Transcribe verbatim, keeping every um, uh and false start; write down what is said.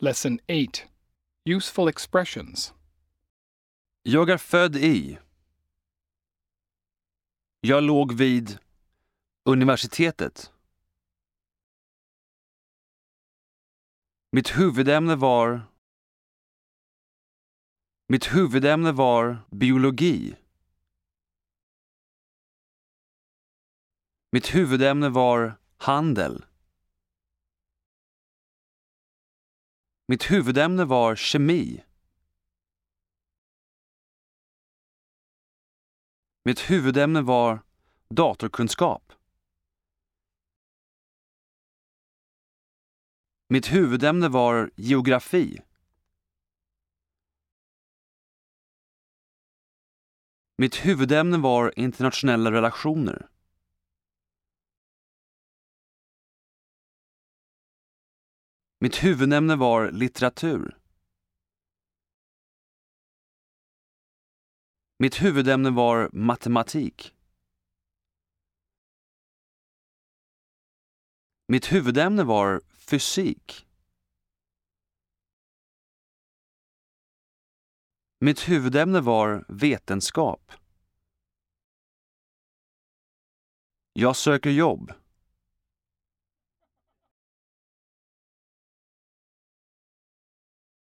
Lesson eight. Useful expressions. Jag är född i. Jag låg vid universitetet. Mitt huvudämne var Mitt huvudämne var biologi. Mitt huvudämne var handel. Mitt huvudämne var kemi. Mitt huvudämne var datorkunskap. Mitt huvudämne var geografi. Mitt huvudämne var internationella relationer. Mitt huvudämne var litteratur. Mitt huvudämne var matematik. Mitt huvudämne var fysik. Mitt huvudämne var vetenskap. Jag söker jobb.